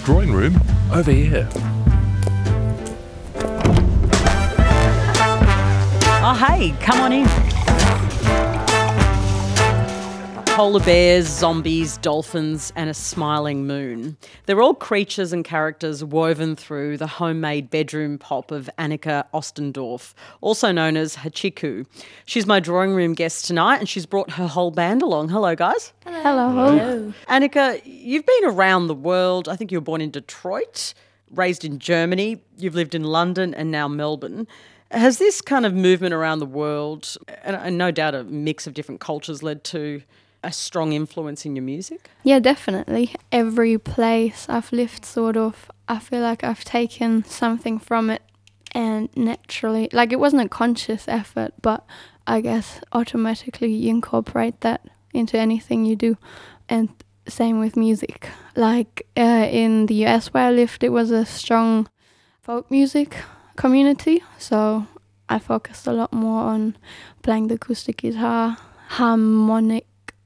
drawing room over here. Oh, hey, come on in. Polar bears, zombies, dolphins and a smiling moon. They're all creatures and characters woven through the homemade bedroom pop of Annika Ostendorf, also known as Hachiku. She's my drawing room guest tonight and she's brought her whole band along. Hello, guys. Hello. Annika, you've been around the world. I think you were born in Detroit, raised in Germany. You've lived in London and now Melbourne. Has this kind of movement around the world, and no doubt a mix of different cultures, led to a strong influence in your music? Yeah, definitely. Every place I've lived, I feel like I've taken something from it and naturally, like it wasn't a conscious effort, but I guess automatically you incorporate that into anything you do. And same with music. Like in the US where I lived, it was a strong folk music community, so I focused a lot more on playing the acoustic guitar, harmonic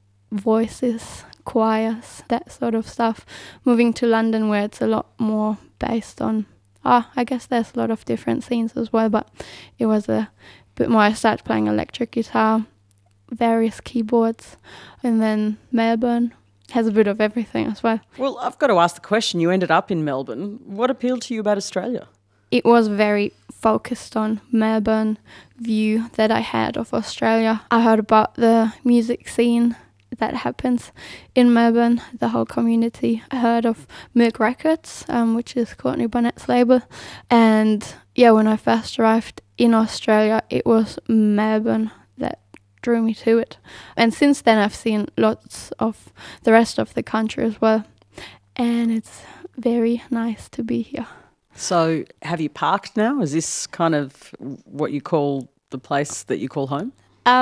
voices, choirs, that sort of stuff. Moving to London where it's a lot more based on, I guess there's a lot of different scenes as well, but it was a bit more, I started playing electric guitar, various keyboards, and then Melbourne has a bit of everything as well. Well, I've got to ask the question, you ended up in Melbourne. What appealed to you about Australia? It was very focused on Melbourne view that I had of Australia. I heard about the music scene that happens in Melbourne, the whole community. I heard of Merc Records, which is Courtney Barnett's label. And yeah, when I first arrived in Australia, it was Melbourne that drew me to it. And since then, I've seen lots of the rest of the country as well. And it's very nice to be here. So have you parked now? Is this kind of what you call the place that you call home?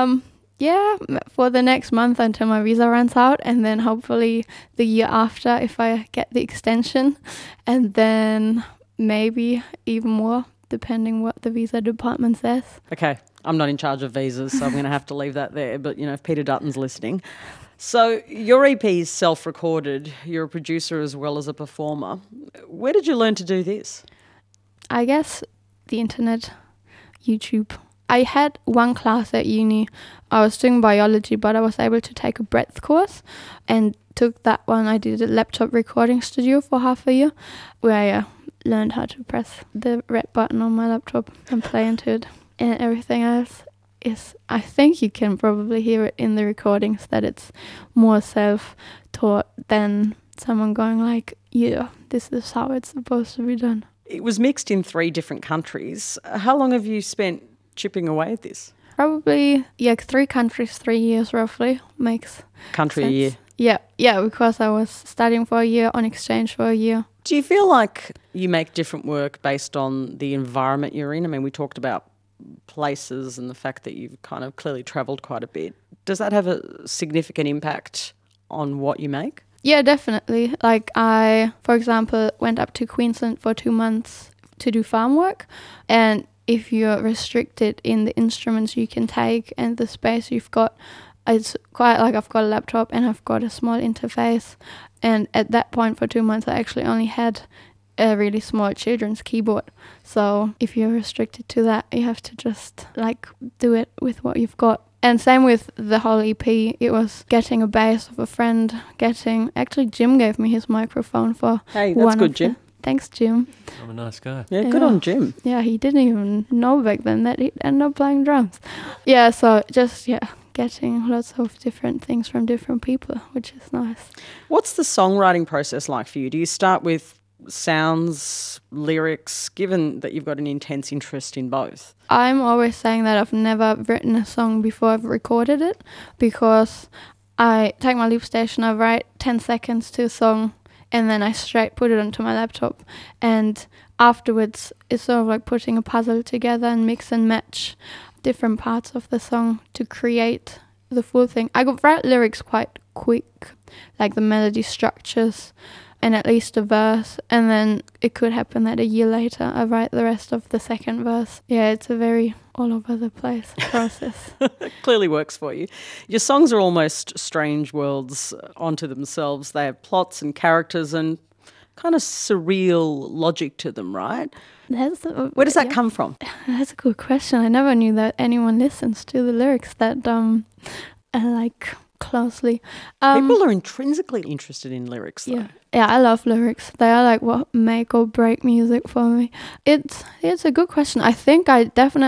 Yeah, for the next month until my visa runs out, and then hopefully the year after if I get the extension, and then maybe even more depending what the visa department says. Okay, I'm not in charge of visas, so I'm going to have to leave that there, but you know, if Peter Dutton's listening. So your EP is self-recorded, you're a producer as well as a performer. Where did you learn to do this? I guess the internet, YouTube. I had one class at uni. I was doing biology, but I was able to take a breadth course and took that one. I did a laptop recording studio for half a year where I learned how to press the red button on my laptop and play into it. And everything else is, I think you can probably hear it in the recordings, that it's more self-taught than someone going like, yeah, this is how it's supposed to be done. It was mixed in 3 different countries. How long have you spent chipping away at this? Probably, 3 countries, 3 years roughly, makes Country sense. a year? Yeah, because I was studying for a year, on exchange for a year. Do you feel like you make different work based on the environment you're in? I mean, we talked about places and the fact that you've kind of clearly travelled quite a bit. Does that have a significant impact on what you make? Yeah, definitely. Like I, for example, went up to Queensland for 2 months to do farm work, and if you're restricted in the instruments you can take and the space you've got, it's quite like I've got a laptop and I've got a small interface, and at that point for 2 months I actually only had a really small children's keyboard. So if you're restricted to that, you have to just like do it with what you've got. And same with the whole EP, it was getting a bass of a friend, actually Jim gave me his microphone for Hey, that's good, Jim. Thanks, Jim. I'm a nice guy. Yeah, good on Jim. Yeah, he didn't even know back then that he'd end up playing drums. Yeah, so just, getting lots of different things from different people, which is nice. What's the songwriting process like for you? Do you start with sounds, lyrics, given that you've got an intense interest in both? I'm always saying that I've never written a song before I've recorded it, because I take my loop station, I write 10 seconds to a song, and then I straight put it onto my laptop. And afterwards, it's sort of like putting a puzzle together and mix and match different parts of the song to create the full thing. I could write lyrics quite quick, like the melody structures and at least a verse, and then it could happen that a year later I write the rest of the second verse. Yeah, it's a very all over the place process. Clearly works for you. Your songs are almost strange worlds onto themselves. They have plots and characters and kind of surreal logic to them, right? Where does that come from? That's a good question. I never knew that anyone listens to the lyrics that like closely. People are intrinsically interested in lyrics, though. Yeah, I love lyrics. They are like what make or break music for me. It's a good question. I think I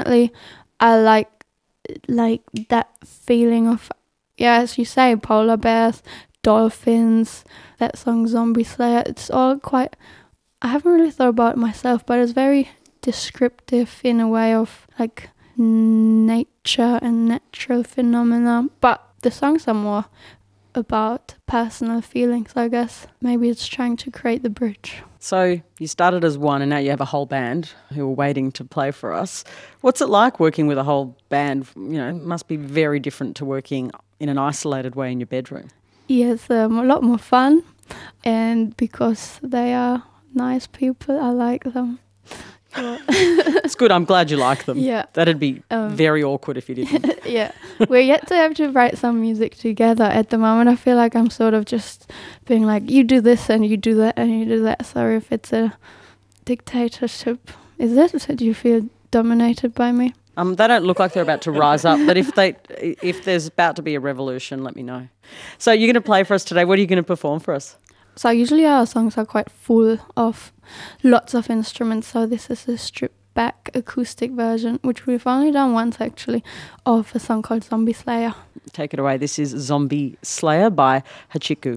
like that feeling of, as you say, polar bears, dolphins, that song Zombie Slayer. It's all quite, I haven't really thought about it myself, but it's very descriptive in a way of like nature and natural phenomena. But the songs are more about personal feelings, I guess. Maybe it's trying to create the bridge. So you started as one and now you have a whole band who are waiting to play for us. What's it like working with a whole band? It must be very different to working in an isolated way in your bedroom. Yeah, it's a lot more fun. And because they are nice people, I like them. It's good. I'm glad you like them. Yeah. That'd be very awkward if you didn't. Yeah. We're yet to have to write some music together at the moment. I feel like I'm sort of just being like, you do this and you do that and you do that. Sorry if it's a dictatorship. Is it? Do you feel dominated by me? They don't look like they're about to rise up, but if there's about to be a revolution, let me know. So you're going to play for us today. What are you going to perform for us? So usually our songs are quite full of lots of instruments. So this is a stripped back acoustic version, which we've only done once actually, of a song called Zombie Slayer. Take it away. This is Zombie Slayer by Hachiku.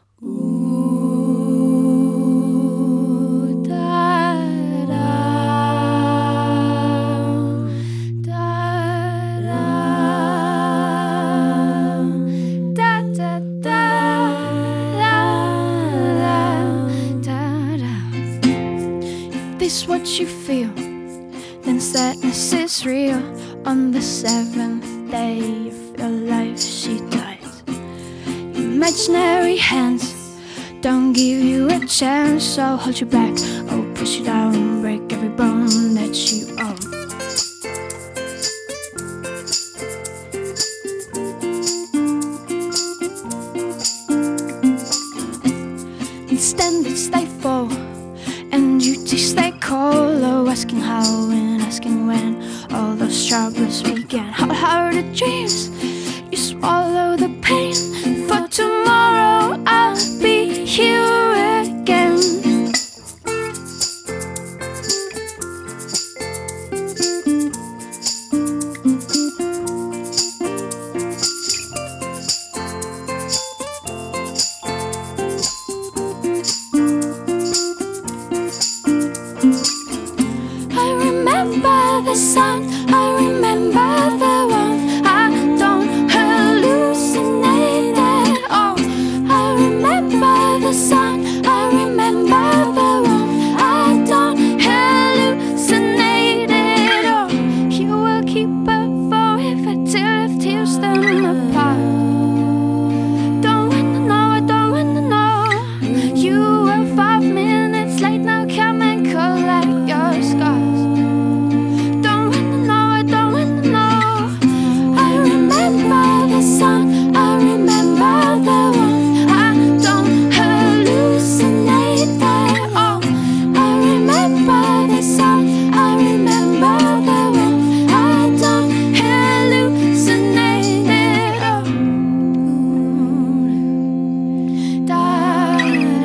This what you feel, then sadness is real. On the 7th day of your life she died. Imaginary hands don't give you a chance, so hold you back, oh push you down, break every bone that you own. And standards they fall, and duties they call, oh asking how and asking when all those troubles began. Hard-hearted dreams, you swallow the pain, for tomorrow I'll be here again. I remember the sun, I remember the one, I don't hallucinate at all. I remember the sun, I remember the one, I don't hallucinate at all. You will keep her forever till I've tears them apart. Don't wanna know, I don't wanna know. You were 5 minutes late, now come and collect your scars. Don't wanna know, I don't wanna know. I remember the sun, I remember the one, I don't hallucinate at all. I remember the sun, I remember the one, I don't hallucinate at all. Da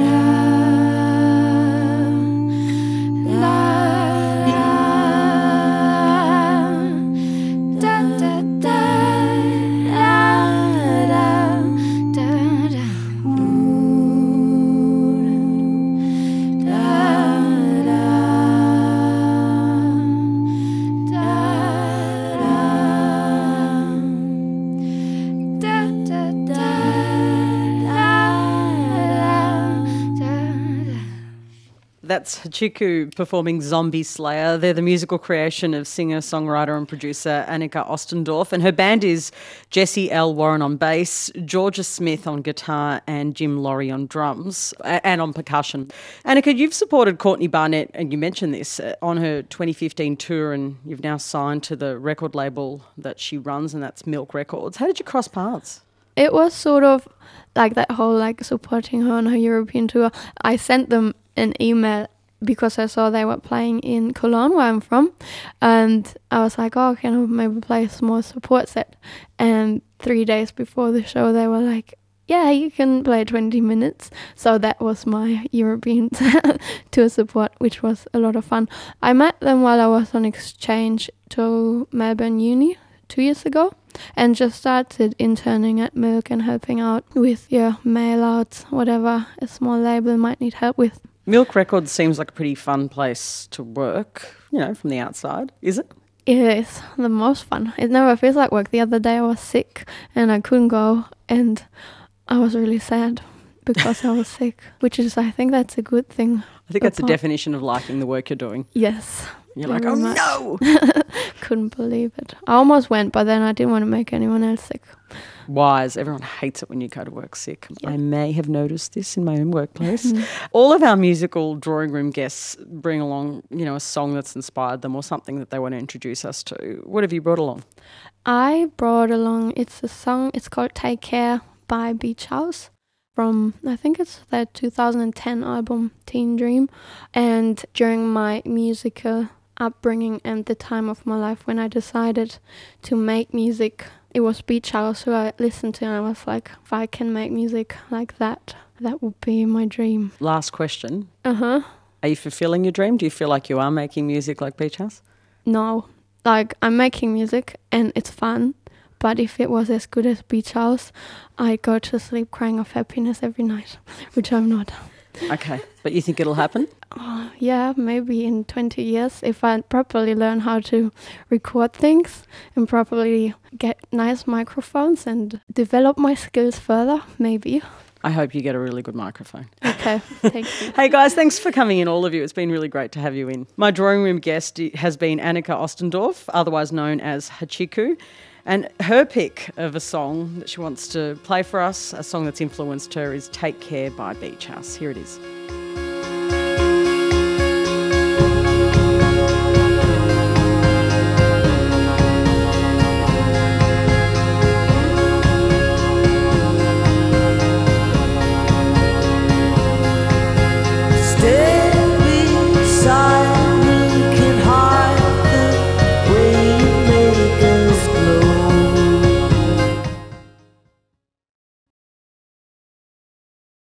That's Hachiku performing Zombie Slayer. They're the musical creation of singer, songwriter and producer Annika Ostendorf, and her band is Jessie L. Warren on bass, Georgia Smith on guitar and Jim Laurie on drums and on percussion. Annika, you've supported Courtney Barnett, and you mentioned this, on her 2015 tour, and you've now signed to the record label that she runs, and that's Milk Records. How did you cross paths? It was sort of like that whole like supporting her on her European tour. I sent them an email because I saw they were playing in Cologne, where I'm from, and I was like, oh, can I maybe play a small support set? And 3 days before the show, they were like, yeah, you can play 20 minutes. So that was my European tour support, which was a lot of fun. I met them while I was on exchange to Melbourne Uni 2 years ago, and just started interning at Milk and helping out with mail outs, whatever a small label might need help with. Milk Records seems like a pretty fun place to work, from the outside, is it? It is the most fun. It never feels like work. The other day I was sick and I couldn't go, and I was really sad because I was sick, which is, I think that's a good thing. I think that's the definition of liking the work you're doing. Yes. You're like, oh much. No! Couldn't believe it. I almost went, but then I didn't want to make anyone else sick. Wise. Everyone hates it when you go to work sick. Yeah. I may have noticed this in my own workplace. All of our musical drawing room guests bring along, a song that's inspired them or something that they want to introduce us to. What have you brought along? I brought along, it's a song, it's called Take Care by Beach House from, I think it's their 2010 album, Teen Dream. And during my musical upbringing and the time of my life when I decided to make music, it was Beach House who I listened to, and I was like, if I can make music like that, that would be my dream. Last question. Uh-huh. Are you fulfilling your dream? Do you feel like you are making music like Beach House? No. Like, I'm making music and it's fun, but if it was as good as Beach House, I'd go to sleep crying of happiness every night, which I'm not. Okay, but you think it'll happen? Yeah, maybe in 20 years, if I properly learn how to record things and properly get nice microphones and develop my skills further, maybe. I hope you get a really good microphone. Okay, thank you. Hey guys, thanks for coming in, all of you. It's been really great to have you in. My drawing room guest has been Annika Ostendorf, otherwise known as Hachiku. And her pick of a song that she wants to play for us, a song that's influenced her, is Take Care by Beach House. Here it is.